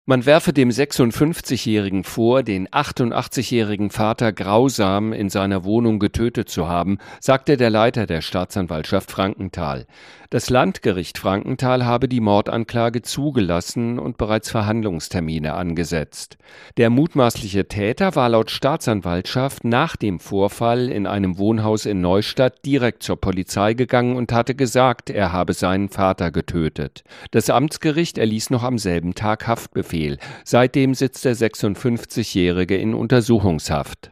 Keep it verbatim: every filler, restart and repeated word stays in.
Man werfe dem sechsundfünfzigjährigen vor, den achtundachtzigjährigen Vater grausam in seiner Wohnung getötet zu haben, sagte der Leiter der Staatsanwaltschaft Frankenthal. Das Landgericht Frankenthal habe die Mordanklage zugelassen und bereits Verhandlungstermine angesetzt. Der mutmaßliche Täter war laut Staatsanwaltschaft nach dem Vorfall in einem Wohnhaus in Neustadt direkt zur Polizei gegangen und hatte gesagt, er habe seinen Vater getötet. Das Amtsgericht erließ noch am selben Tag Haftbefehl. Seitdem sitzt der sechsundfünfzigjährige in Untersuchungshaft.